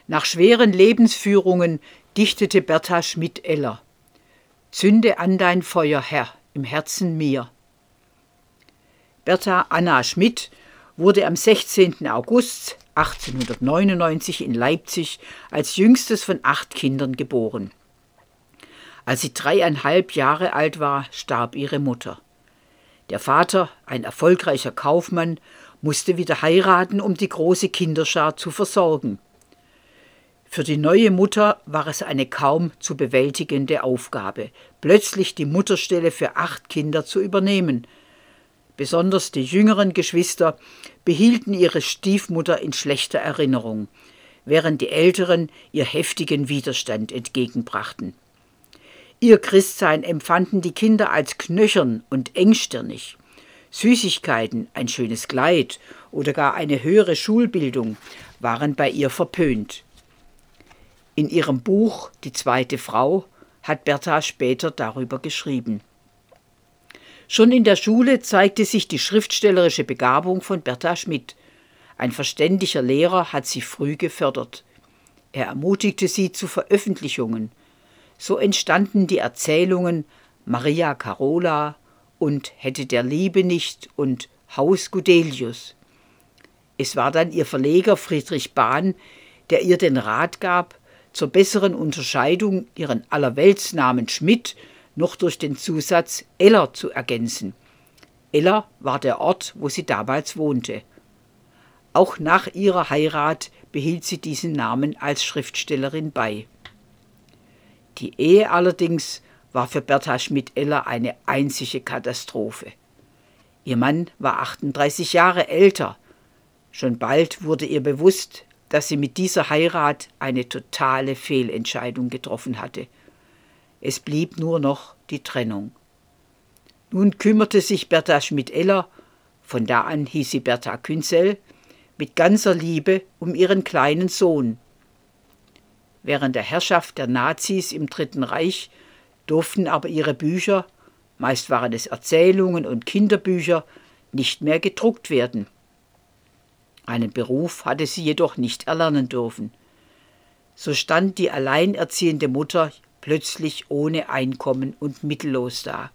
Nach schweren Lebensführungen dichtete Bertha Schmidt-Eller: »Zünde an dein Feuer, Herr, im Herzen mir.« Bertha Anna Schmidt wurde am 16. August 1899 in Leipzig als jüngstes von 8 Kindern geboren. Als sie 3,5 Jahre alt war, starb ihre Mutter. Der Vater, ein erfolgreicher Kaufmann, musste wieder heiraten, um die große Kinderschar zu versorgen. Für die neue Mutter war es eine kaum zu bewältigende Aufgabe, plötzlich die Mutterstelle für 8 Kinder zu übernehmen. Besonders die jüngeren Geschwister behielten ihre Stiefmutter in schlechter Erinnerung, während die Älteren ihr heftigen Widerstand entgegenbrachten. Ihr Christsein empfanden die Kinder als knöchern und engstirnig. Süßigkeiten, ein schönes Kleid oder gar eine höhere Schulbildung waren bei ihr verpönt. In ihrem Buch »Die zweite Frau« hat Bertha später darüber geschrieben. Schon in der Schule zeigte sich die schriftstellerische Begabung von Bertha Schmidt. Ein verständiger Lehrer hat sie früh gefördert. Er ermutigte sie zu Veröffentlichungen. So entstanden die Erzählungen »Maria Carola« und »Hätte der Liebe nicht« und »Haus Gudelius«. Es war dann ihr Verleger Friedrich Bahn, der ihr den Rat gab, zur besseren Unterscheidung ihren Allerweltsnamen Schmidt noch durch den Zusatz Eller zu ergänzen. Eller war der Ort, wo sie damals wohnte. Auch nach ihrer Heirat behielt sie diesen Namen als Schriftstellerin bei. Die Ehe allerdings war für Bertha Schmidt-Eller eine einzige Katastrophe. Ihr Mann war 38 Jahre älter. Schon bald wurde ihr bewusst, dass sie mit dieser Heirat eine totale Fehlentscheidung getroffen hatte. Es blieb nur noch die Trennung. Nun kümmerte sich Bertha Schmidt-Eller, von da an hieß sie Bertha Künzell, mit ganzer Liebe um ihren kleinen Sohn. Während der Herrschaft der Nazis im Dritten Reich durften aber ihre Bücher, meist waren es Erzählungen und Kinderbücher, nicht mehr gedruckt werden. Einen Beruf hatte sie jedoch nicht erlernen dürfen. So stand die alleinerziehende Mutter plötzlich ohne Einkommen und mittellos da.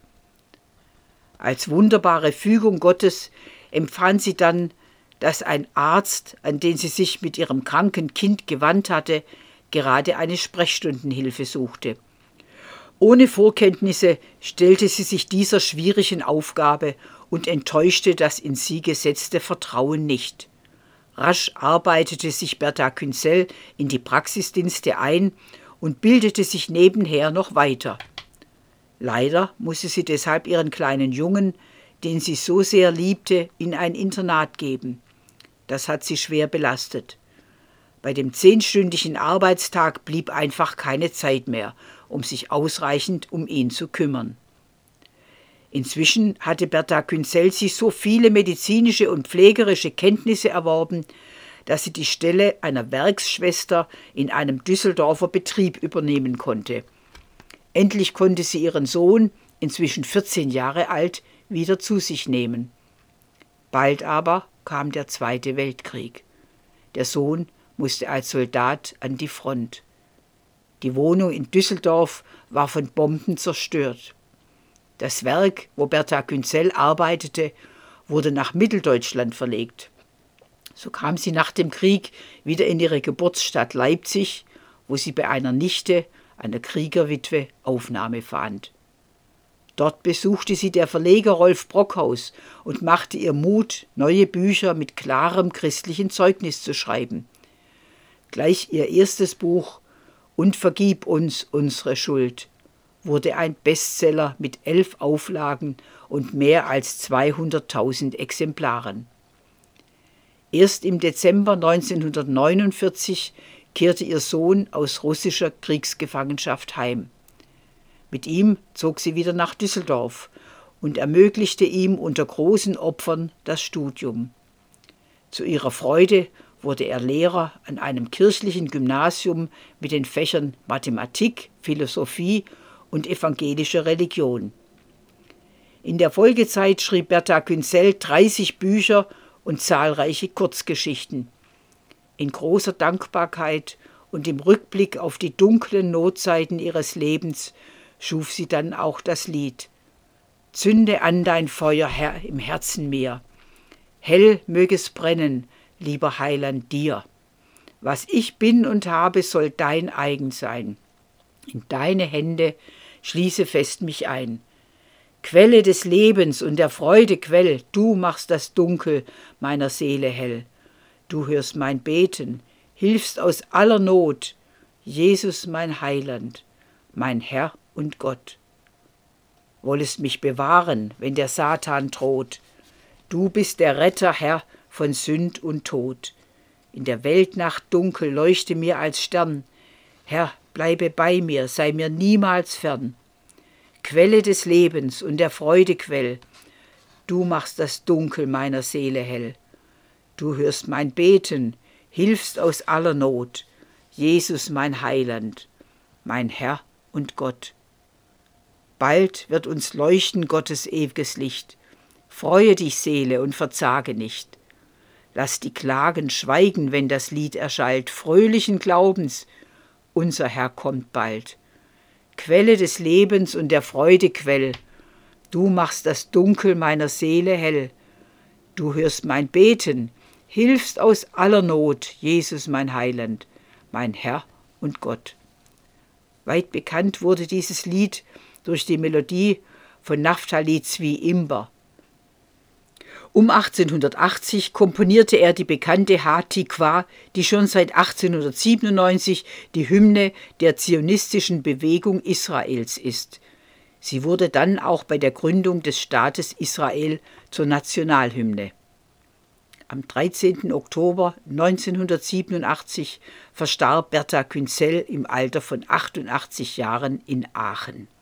Als wunderbare Fügung Gottes empfand sie dann, dass ein Arzt, an den sie sich mit ihrem kranken Kind gewandt hatte, gerade eine Sprechstundenhilfe suchte. Ohne Vorkenntnisse stellte sie sich dieser schwierigen Aufgabe und enttäuschte das in sie gesetzte Vertrauen nicht. Rasch arbeitete sich Bertha Künzell in die Praxisdienste ein und bildete sich nebenher noch weiter. Leider musste sie deshalb ihren kleinen Jungen, den sie so sehr liebte, in ein Internat geben. Das hat sie schwer belastet. Bei dem 10-stündigen Arbeitstag blieb einfach keine Zeit mehr, um sich ausreichend um ihn zu kümmern. Inzwischen hatte Bertha Künzell sich so viele medizinische und pflegerische Kenntnisse erworben, dass sie die Stelle einer Werksschwester in einem Düsseldorfer Betrieb übernehmen konnte. Endlich konnte sie ihren Sohn, inzwischen 14 Jahre alt, wieder zu sich nehmen. Bald aber kam der Zweite Weltkrieg. Der Sohn musste als Soldat an die Front. Die Wohnung in Düsseldorf war von Bomben zerstört. Das Werk, wo Bertha Künzell arbeitete, wurde nach Mitteldeutschland verlegt. So kam sie nach dem Krieg wieder in ihre Geburtsstadt Leipzig, wo sie bei einer Nichte, einer Kriegerwitwe, Aufnahme fand. Dort besuchte sie der Verleger Rolf Brockhaus und machte ihr Mut, neue Bücher mit klarem christlichen Zeugnis zu schreiben. Gleich ihr erstes Buch »Und vergib uns unsere Schuld« wurde ein Bestseller mit 11 Auflagen und mehr als 200.000 Exemplaren. Erst im Dezember 1949 kehrte ihr Sohn aus russischer Kriegsgefangenschaft heim. Mit ihm zog sie wieder nach Düsseldorf und ermöglichte ihm unter großen Opfern das Studium. Zu ihrer Freude wurde er Lehrer an einem kirchlichen Gymnasium mit den Fächern Mathematik, Philosophie und evangelische Religion. In der Folgezeit schrieb Bertha Künzell 30 Bücher und zahlreiche Kurzgeschichten. In großer Dankbarkeit und im Rückblick auf die dunklen Notzeiten ihres Lebens schuf sie dann auch das Lied. Zünde an dein Feuer, Herr, im Herzen mir. Hell möge es brennen, lieber Heiland, dir. Was ich bin und habe, soll dein eigen sein. In deine Hände schließe fest mich ein. Quelle des Lebens und der Freude Quell, du machst das Dunkel meiner Seele hell. Du hörst mein Beten, hilfst aus aller Not, Jesus mein Heiland, mein Herr und Gott. Wollest mich bewahren, wenn der Satan droht. Du bist der Retter, Herr, von Sünd und Tod. In der Weltnacht dunkel leuchte mir als Stern. Herr, bleibe bei mir, sei mir niemals fern. Quelle des Lebens und der Freude Quell, du machst das Dunkel meiner Seele hell. Du hörst mein Beten, hilfst aus aller Not, Jesus mein Heiland, mein Herr und Gott. Bald wird uns leuchten Gottes ewiges Licht. Freue dich, Seele, und verzage nicht. Lass die Klagen schweigen, wenn das Lied erschallt, fröhlichen Glaubens, unser Herr kommt bald. Quelle des Lebens und der Freude Quell, du machst das Dunkel meiner Seele hell. Du hörst mein Beten, hilfst aus aller Not, Jesus mein Heiland, mein Herr und Gott. Weit bekannt wurde dieses Lied durch die Melodie von Naftali Zvi Imber. Um 1880 komponierte er die bekannte Ha-Tikwa, die schon seit 1897 die Hymne der zionistischen Bewegung Israels ist. Sie wurde dann auch bei der Gründung des Staates Israel zur Nationalhymne. Am 13. Oktober 1987 verstarb Berta Künzel im Alter von 88 Jahren in Aachen.